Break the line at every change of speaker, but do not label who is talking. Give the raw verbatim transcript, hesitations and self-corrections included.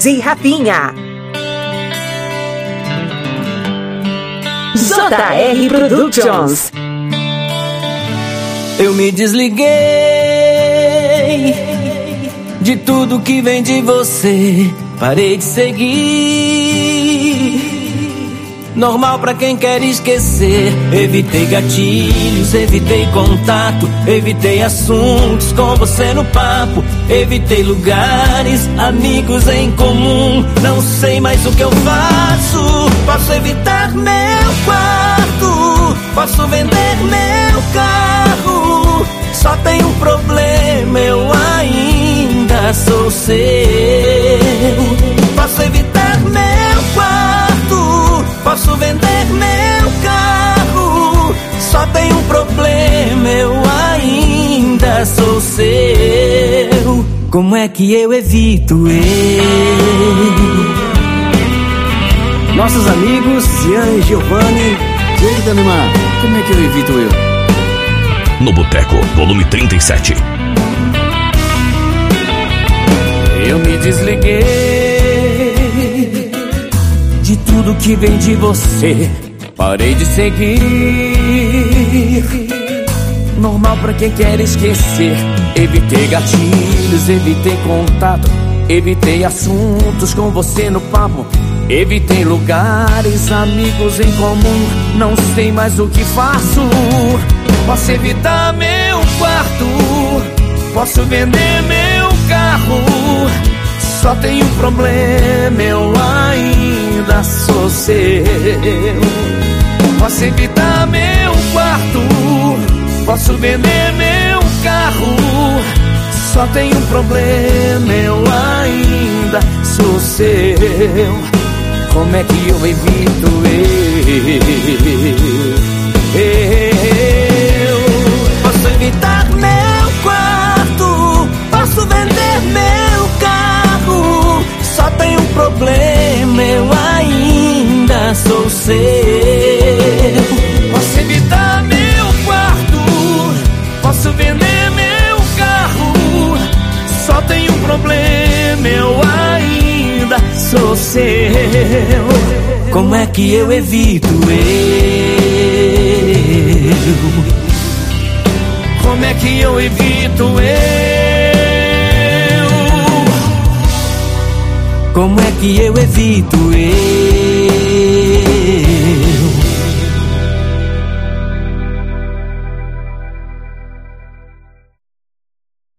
D J Rafinha. J R Productions.
Eu me desliguei de tudo que vem de você, parei de seguir. Normal pra quem quer esquecer. Evitei gatilhos, evitei contato, evitei assuntos com você no papo, evitei lugares, amigos em comum. Não sei mais o que eu faço. Posso evitar meu quarto, posso vender meu carro. Só tem um problema, eu ainda sou seu. Posso evitar meu quarto, posso vender meu carro. Só tem um problema, eu ainda sou seu. Como é que eu evito eu?
Nossos amigos Cian e Giovanni. Eita, Neymar, como é que eu evito eu?
No Boteco, volume trinta e sete.
Eu me desliguei de tudo que vem de você, parei de seguir. Normal pra quem quer esquecer. Evitei gatilhos, evitei contato, evitei assuntos com você no papo, evitei lugares, amigos em comum. Não sei mais o que faço. Posso evitar meu quarto, posso vender meu carro. Só tem um problema, eu ainda sou seu. Posso evitar meu quarto, posso vender meu carro. Só tem um problema, eu ainda sou seu. Como é que eu evito eu? Eu posso evitar meu quarto, posso vender meu carro. Só tem um problema, eu ainda sou seu. Posso evitar meu quarto, posso vender meu carro. Só tem um problema, eu ainda sou seu. Como é que eu evito eu? Como é que eu evito eu? Como é que eu evito eu?